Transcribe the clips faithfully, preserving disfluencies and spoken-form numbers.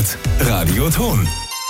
hört Radioton.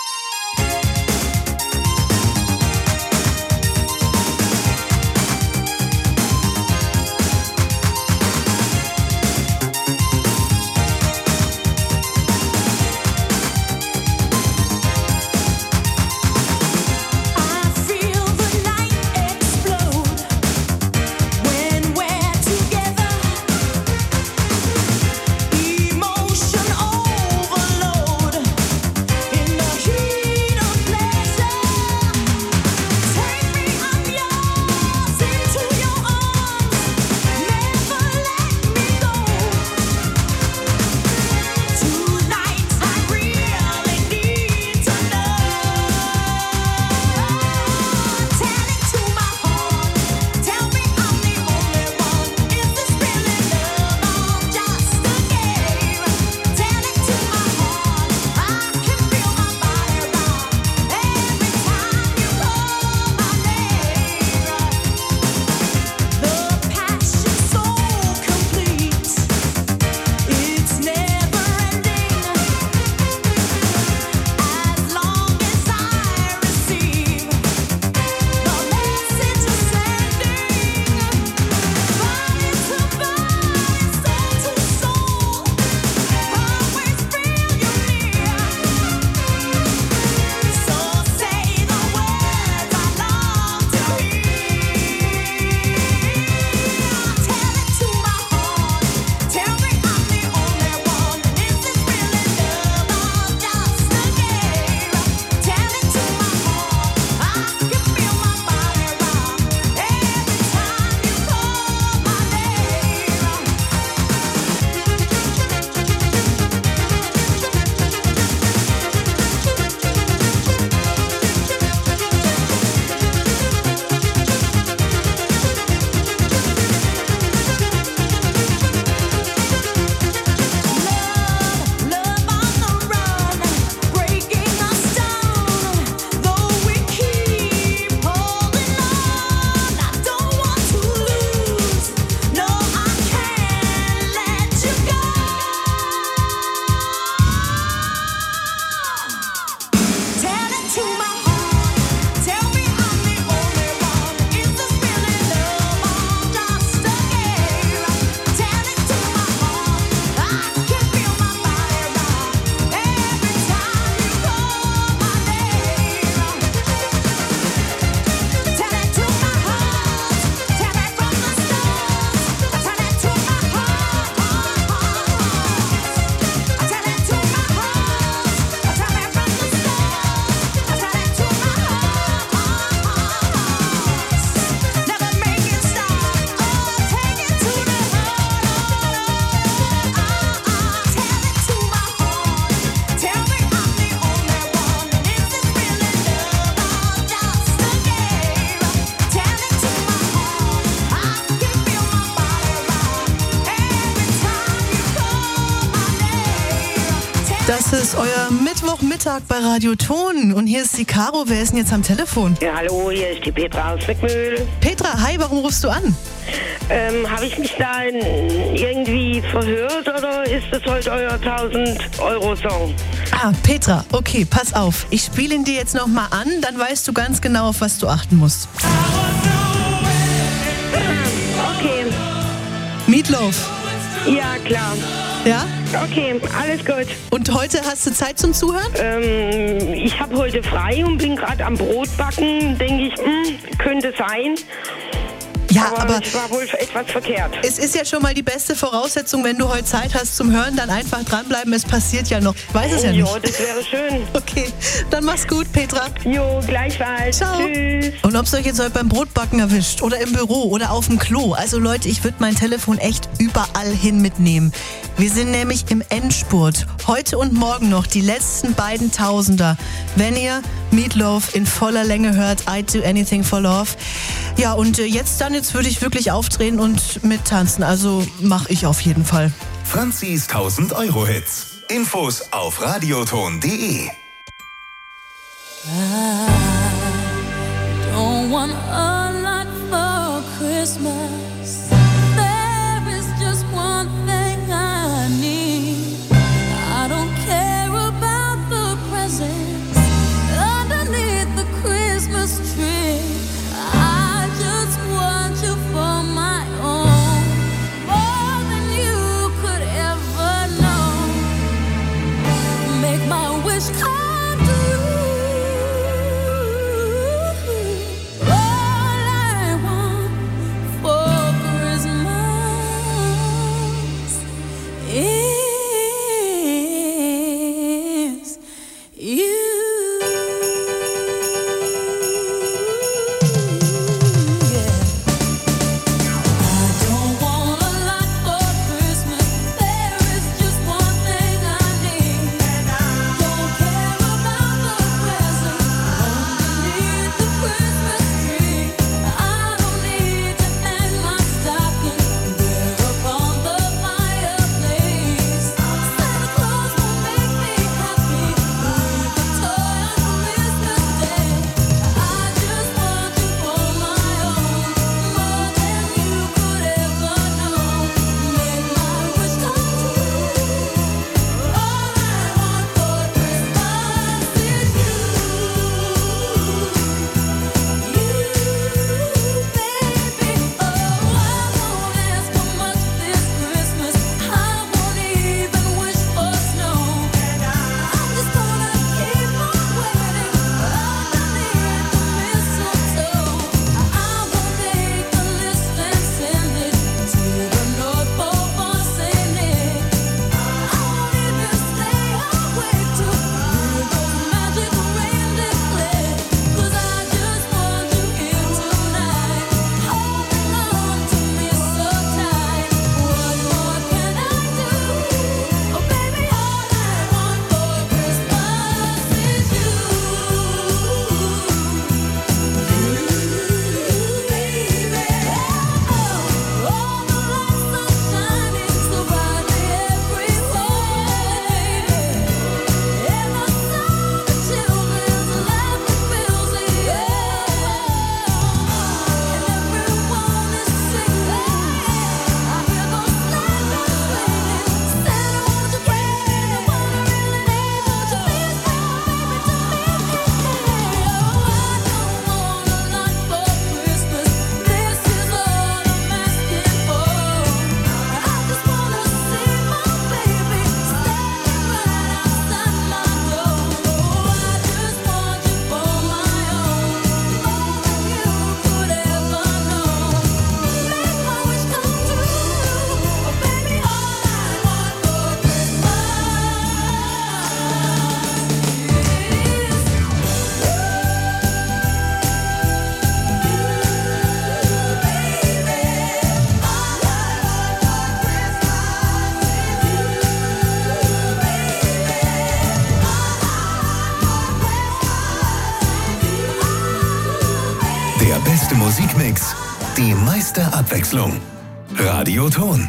Das ist euer Mittwochmittag bei Radioton. Und hier ist die Caro. Wer ist denn jetzt am Telefon? Ja, hallo, hier ist die Petra aus Zwickmühl. Petra, hi, warum rufst du an? Ähm, habe ich mich da irgendwie verhört oder ist das heute euer tausend-Euro-Song? Ah, Petra, okay, pass auf. Ich spiele ihn dir jetzt nochmal an, dann weißt du ganz genau, auf was du achten musst. Okay. Meatloaf. Ja, klar. Ja? Okay, alles gut. Und heute hast du Zeit zum Zuhören? Ähm, ich habe heute frei und bin gerade am Brotbacken. Denke ich, mh, könnte sein. Ja, aber, aber ich war wohl etwas verkehrt. Es ist ja schon mal die beste Voraussetzung, wenn du heute Zeit hast zum Hören, dann einfach dranbleiben, es passiert ja noch. Ich weiß es ja nicht. Jo, das wäre schön. Okay, dann mach's gut, Petra. Jo, gleichfalls. Ciao. Tschüss. Und ob es euch jetzt heute beim Brotbacken erwischt oder im Büro oder auf dem Klo. Also Leute, ich würde mein Telefon echt überall hin mitnehmen. Wir sind nämlich im Endspurt. Heute und morgen noch die letzten beiden Tausender. Wenn ihr Meatloaf in voller Länge hört, I'd do anything for love. Ja, und äh, jetzt dann, jetzt würde ich wirklich aufdrehen und mittanzen. Also mache ich auf jeden Fall. Franzis tausend-Euro-Hits. Infos auf radioton punkt de. I don't want a lot for Christmas. There is just one thing I need. I don't care about Der beste Musikmix, die meiste Abwechslung. Radioton.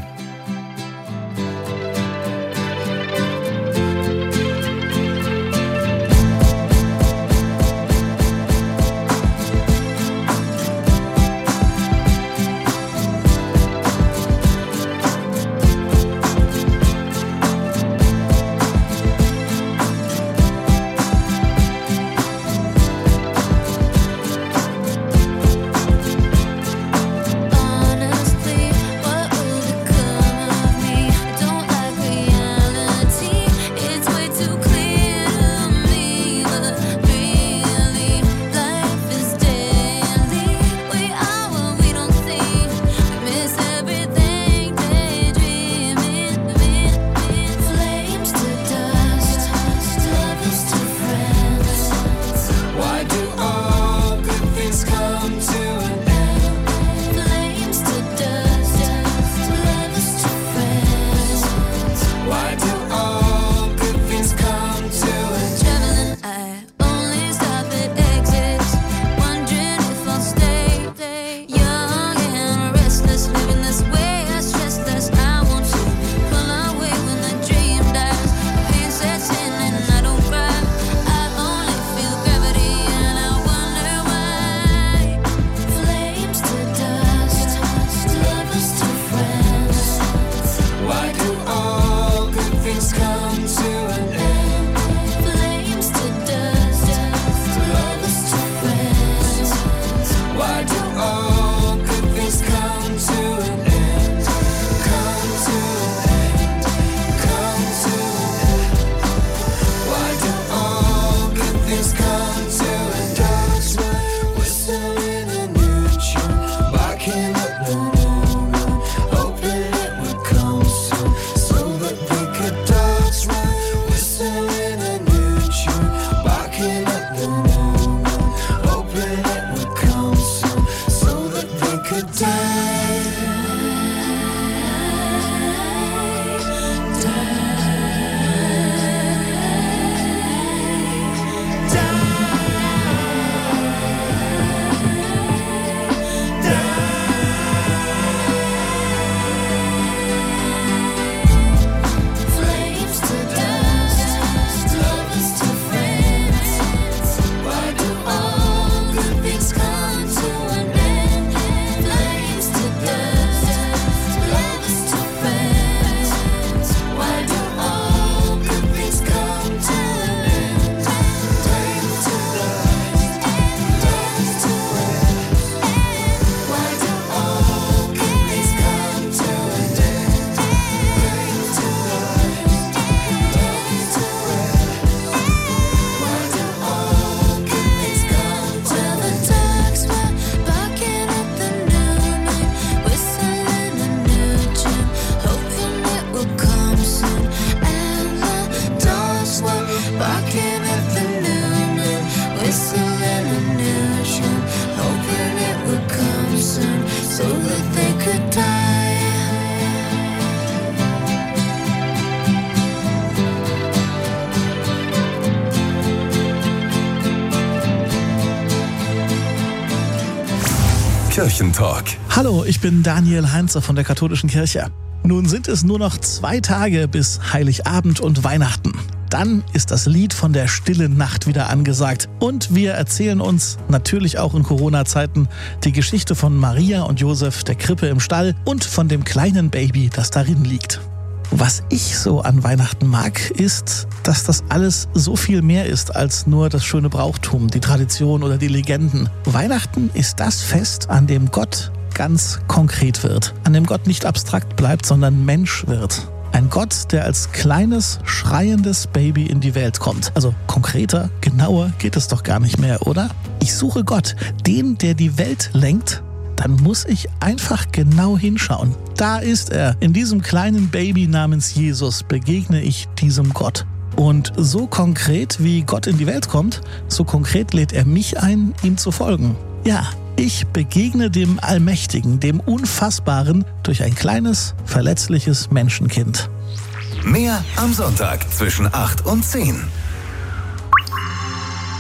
Kirchentalk. Hallo, ich bin Daniel Heinzer von der Katholischen Kirche. Nun sind es nur noch zwei Tage bis Heiligabend und Weihnachten. Dann ist das Lied von der stillen Nacht wieder angesagt. Und wir erzählen uns, natürlich auch in Corona-Zeiten, die Geschichte von Maria und Josef, der Krippe im Stall und von dem kleinen Baby, das darin liegt. Was ich so an Weihnachten mag, ist, dass das alles so viel mehr ist als nur das schöne Brauchtum, die Tradition oder die Legenden. Weihnachten ist das Fest, an dem Gott ganz konkret wird, an dem Gott nicht abstrakt bleibt, sondern Mensch wird. Ein Gott, der als kleines, schreiendes Baby in die Welt kommt. Also konkreter, genauer geht es doch gar nicht mehr, oder? Ich suche Gott, den, der die Welt lenkt. Dann muss ich einfach genau hinschauen. Da ist er. In diesem kleinen Baby namens Jesus begegne ich diesem Gott. Und so konkret, wie Gott in die Welt kommt, so konkret lädt er mich ein, ihm zu folgen. Ja, ich begegne dem Allmächtigen, dem Unfassbaren durch ein kleines, verletzliches Menschenkind. Mehr am Sonntag zwischen acht und zehn.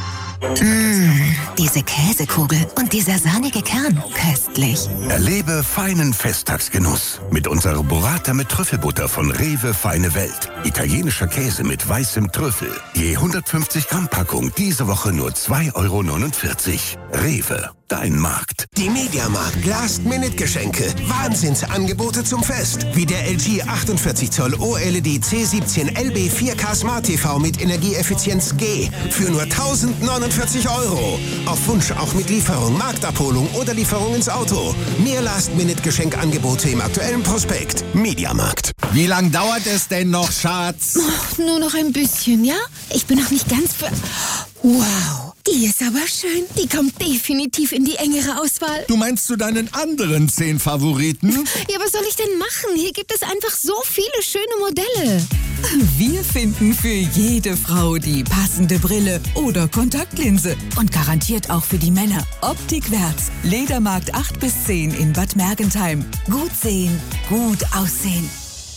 Mmh, diese Käsekugel und dieser sahnige Kern. Köstlich. Erlebe feinen Festtagsgenuss mit unserer Burrata mit Trüffelbutter von Rewe Feine Welt. Italienischer Käse mit weißem Trüffel. Je hundertfünfzig Gramm Packung diese Woche nur zwei Euro neunundvierzig. Rewe, dein Markt. Die Mediamarkt Last-Minute-Geschenke. Wahnsinnsangebote zum Fest. Wie der L G achtundvierzig Zoll O L E D C siebzehn L B vier K Smart T V mit Energieeffizienz G für nur tausendneunundvierzig Euro. Auf Wunsch auch mit Lieferung, Marktabholung oder Lieferung ins Auto. Mehr Last-Minute-Geschenkangebote im aktuellen Prospekt. Mediamarkt. Wie lang dauert es denn noch, Schatz? Oh, nur noch ein bisschen, ja? Ich bin noch nicht ganz für... Wow, die ist aber schön. Die kommt definitiv in die engere Auswahl. Du meinst zu deinen anderen zehn Favoriten? Ja, was soll ich denn machen? Hier gibt es einfach so viele schöne Modelle. Wir finden für jede Frau die passende Brille oder Kontaktlinse. Und garantiert auch für die Männer. Optikwärts. Ledermarkt acht bis zehn in Bad Mergentheim. Gut sehen, gut aussehen.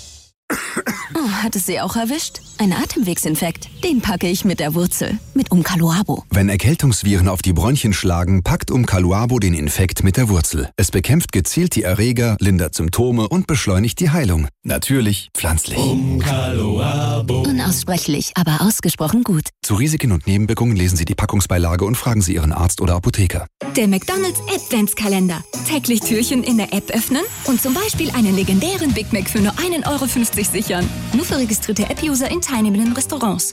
Oh, hat es Sie auch erwischt? Ein Atemwegsinfekt. Den packe ich mit der Wurzel. Mit Umcaluabo. Wenn Erkältungsviren auf die Bronchien schlagen, packt Umcaluabo den Infekt mit der Wurzel. Es bekämpft gezielt die Erreger, lindert Symptome und beschleunigt die Heilung. Natürlich pflanzlich. Umcaluabo. Unaussprechlich, aber ausgesprochen gut. Zu Risiken und Nebenwirkungen lesen Sie die Packungsbeilage und fragen Sie Ihren Arzt oder Apotheker. Der McDonald's Adventskalender. Täglich Türchen in der App öffnen und zum Beispiel einen legendären Big Mac für nur ein Euro fünfzig sichern. Nur für registrierte App-User in teilnehmenden Restaurants.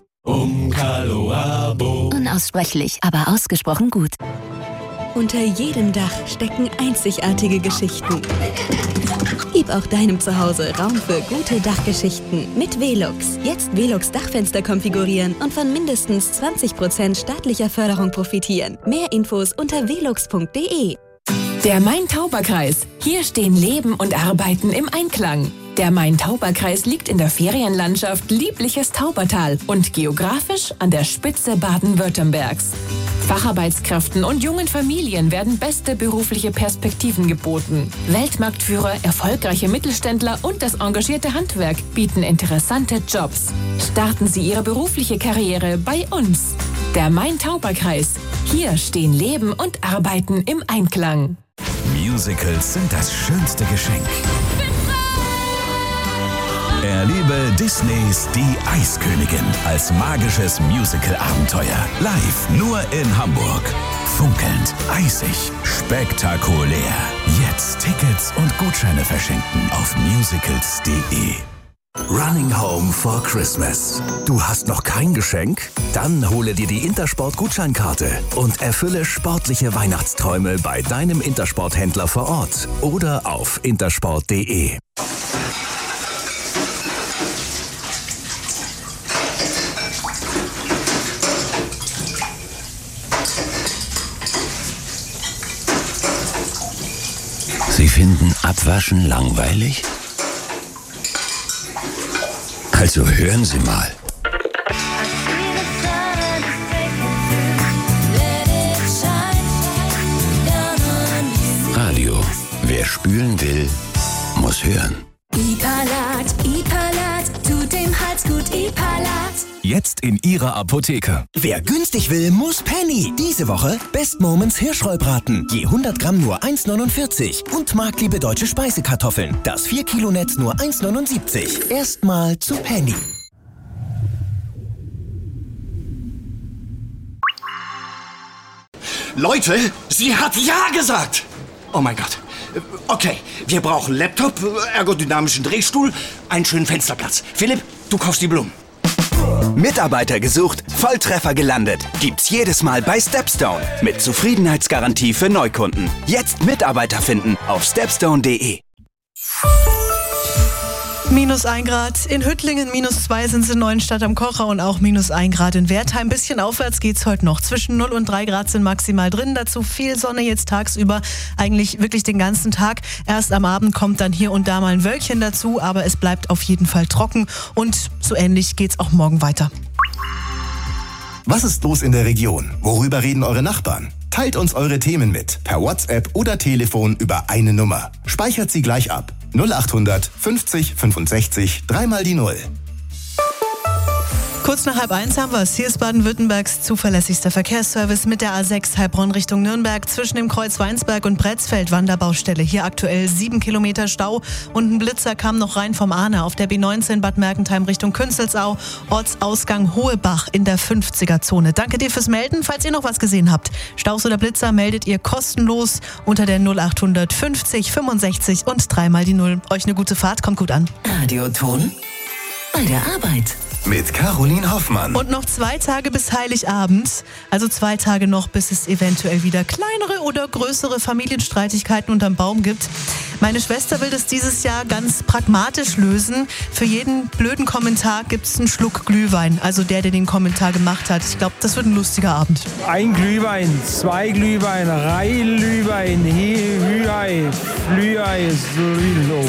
Umcaluabo. Unaussprechlich, aber ausgesprochen gut. Unter jedem Dach stecken einzigartige Geschichten. Gib auch deinem Zuhause Raum für gute Dachgeschichten mit Velux. Jetzt Velux Dachfenster konfigurieren und von mindestens zwanzig Prozent staatlicher Förderung profitieren. Mehr Infos unter velux punkt de. Der Main-Tauber-Kreis. Hier stehen Leben und Arbeiten im Einklang. Der Main-Tauber-Kreis liegt in der Ferienlandschaft Liebliches Taubertal und geografisch an der Spitze Baden-Württembergs. Facharbeitskräften und jungen Familien werden beste berufliche Perspektiven geboten. Weltmarktführer, erfolgreiche Mittelständler und das engagierte Handwerk bieten interessante Jobs. Starten Sie Ihre berufliche Karriere bei uns. Der Main-Tauber-Kreis. Hier stehen Leben und Arbeiten im Einklang. Musicals sind das schönste Geschenk. Erlebe Disneys Die Eiskönigin als magisches Musical-Abenteuer. Live nur in Hamburg. Funkelnd, eisig, spektakulär. Jetzt Tickets und Gutscheine verschenken auf musicals punkt de. Running Home for Christmas. Du hast noch kein Geschenk? Dann hole dir die Intersport-Gutscheinkarte und erfülle sportliche Weihnachtsträume bei deinem Intersport-Händler vor Ort oder auf intersport punkt de. Sie finden Abwaschen langweilig? Also hören Sie mal. Radio. Wer spülen will, muss hören. Ipalat, Ipalat, tut dem Hals gut, Ipalat. Jetzt in Ihrer Apotheke. Wer günstig will, muss Penny. Diese Woche Best Moments Hirschrollbraten. Je hundert Gramm nur eins neunundvierzig. Und Marktliebe deutsche Speisekartoffeln. Das vier Kilo Netz nur eins neunundsiebzig. Erstmal zu Penny. Leute, sie hat Ja gesagt. Oh mein Gott. Okay, wir brauchen Laptop, ergodynamischen Drehstuhl, einen schönen Fensterplatz. Philipp, du kaufst die Blumen. Mitarbeiter gesucht, Volltreffer gelandet. Gibt's jedes Mal bei Stepstone. Mit Zufriedenheitsgarantie für Neukunden. Jetzt Mitarbeiter finden auf stepstone punkt de. Minus ein Grad in Hüttlingen, minus zwei sind es in Neuenstadt am Kocher und auch minus ein Grad in Wertheim. Ein bisschen aufwärts geht's heute noch. Zwischen null und drei Grad sind maximal drin. Dazu viel Sonne jetzt tagsüber, eigentlich wirklich den ganzen Tag. Erst am Abend kommt dann hier und da mal ein Wölkchen dazu, aber es bleibt auf jeden Fall trocken und so ähnlich geht's auch morgen weiter. Was ist los in der Region? Worüber reden eure Nachbarn? Teilt uns eure Themen mit, per WhatsApp oder Telefon über eine Nummer. Speichert sie gleich ab. null acht hundert fünfzig fünfundsechzig, dreimal die Null. Kurz nach halb eins haben wir es. Hier ist Baden-Württembergs zuverlässigster Verkehrsservice mit der A sechs Heilbronn Richtung Nürnberg zwischen dem Kreuz Weinsberg und Bretzfeld Wanderbaustelle. Hier aktuell sieben Kilometer Stau und ein Blitzer kam noch rein vom Ahne auf der B neunzehn Bad Mergentheim Richtung Künzelsau. Ortsausgang Hohebach in der fünfziger-Zone. Danke dir fürs Melden. Falls ihr noch was gesehen habt, Staus oder Blitzer, meldet ihr kostenlos unter der null acht hundert fünfzig fünfundsechzig und dreimal die Null. Euch eine gute Fahrt, kommt gut an. Radioton bei der Arbeit. Mit Caroline Hoffmann. Und noch zwei Tage bis Heiligabend. Also zwei Tage noch, bis es eventuell wieder kleinere oder größere Familienstreitigkeiten unterm Baum gibt. Meine Schwester will das dieses Jahr ganz pragmatisch lösen. Für jeden blöden Kommentar gibt es einen Schluck Glühwein. Also der, der den Kommentar gemacht hat. Ich glaube, das wird ein lustiger Abend. Ein Glühwein, zwei Glühwein, drei Glühwein, Hühei, Flühei, Solo.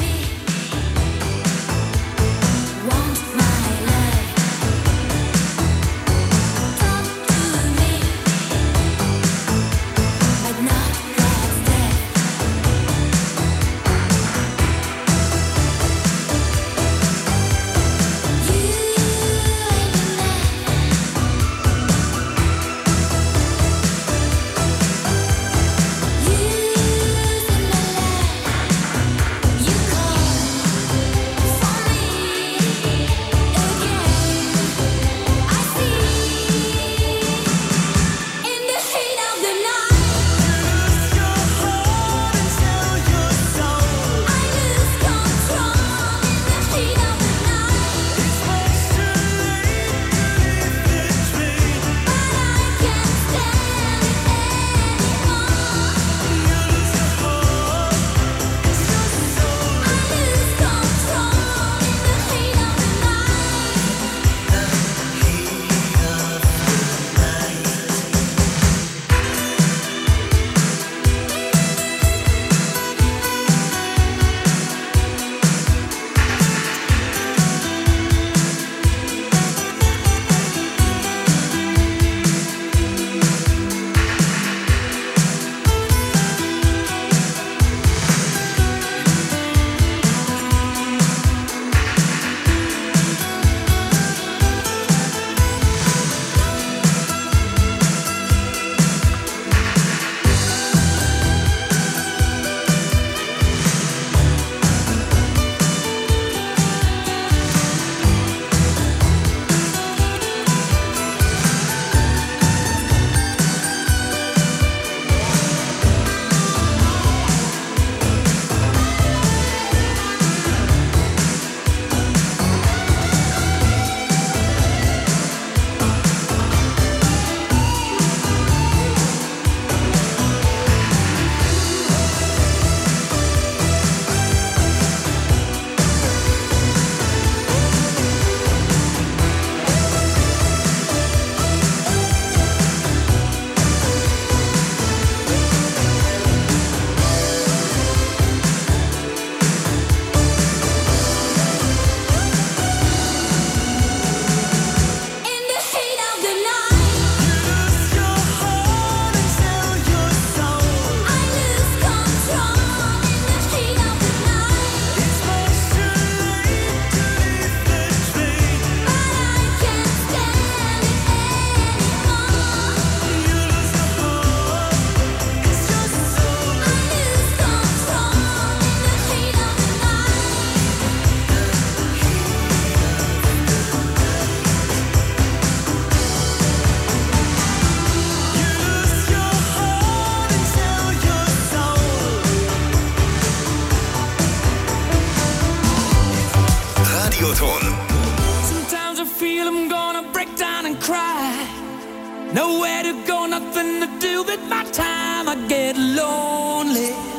Radioton. Sometimes I feel I'm gonna break down and cry. Nowhere to go, nothing to do with my time. I get lonely.